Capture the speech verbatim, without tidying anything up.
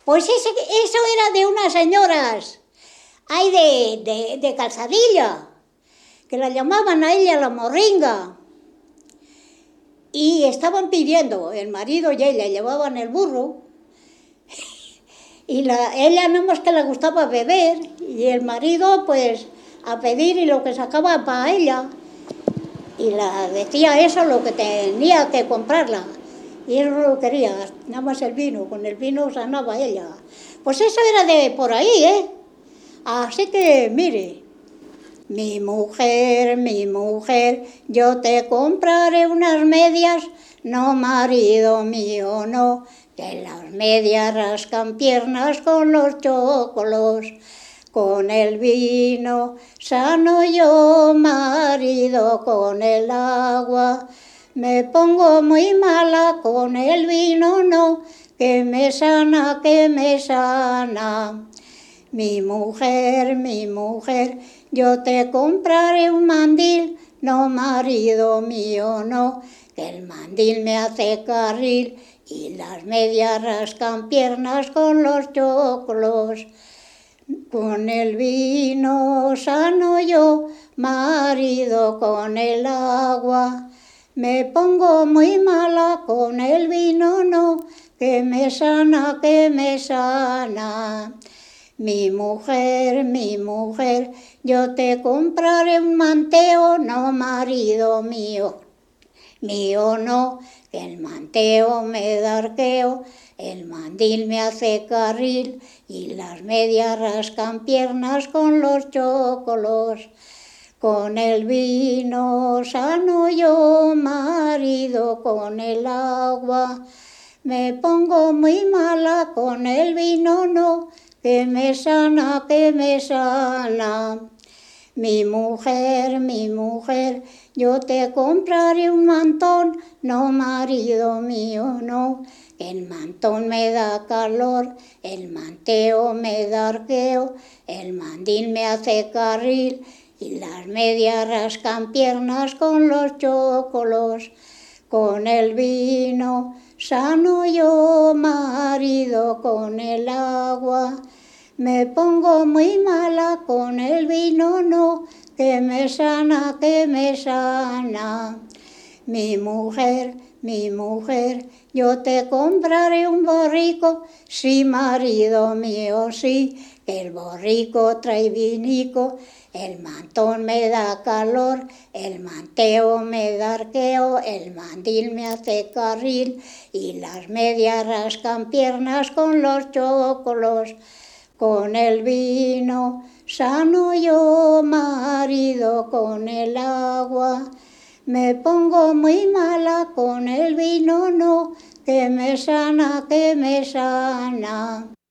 Pues ese, eso era de unas señoras, ahí de, de, de Calzadilla, que la llamaban a ella la morringa. Y estaban pidiendo, el marido y ella llevaban el burro, y la, ella nada más que le gustaba beber, y el marido pues a pedir y lo que sacaba para ella. Y la decía eso lo que tenía que comprarla. Y él no lo quería, nada más el vino, con el vino sanaba ella. Pues eso era de por ahí, ¿eh? Así que, mire, mi mujer, mi mujer, yo te compraré unas medias, no marido mío, no, que las medias rascan piernas con los chocolos. Con el vino sano yo, marido, con el agua. Me pongo muy mala, con el vino no, que me sana, que me sana. Mi mujer, mi mujer, yo te compraré un mandil, no marido mío, no, que el mandil me hace carril y las medias rascan piernas con los choclos. Con el vino sano yo, marido, con el agua. Me pongo muy mala, con el vino no, que me sana, que me sana. Mi mujer, mi mujer, yo te compraré un manteo, no marido mío. Mío no, que el manteo me da arqueo, el mandil me hace carril y las medias rascan piernas con los chocolos. Con el vino sano yo, marido, con el agua. Me pongo muy mala, con el vino no, que me sana, que me sana. Mi mujer, mi mujer, yo te compraré un mantón, no marido mío, no. El mantón me da calor, el manteo me da arqueo, el mandil me hace carril y las medias rascan piernas con los chocolos. Con el vino sano yo, marido, con el agua. Me pongo muy mala, con el vino no, que me sana, que me sana. Mi mujer, mi mujer, yo te compraré un borrico, sí, marido mío, sí, que el borrico trae vinico, el mantón me da calor, el manteo me da arqueo, el mandil me hace carril y las medias rascan piernas con los chocolos. Con el vino sano yo, marido, con el agua. Me pongo muy mala, con el vino no, que me sana, que me sana.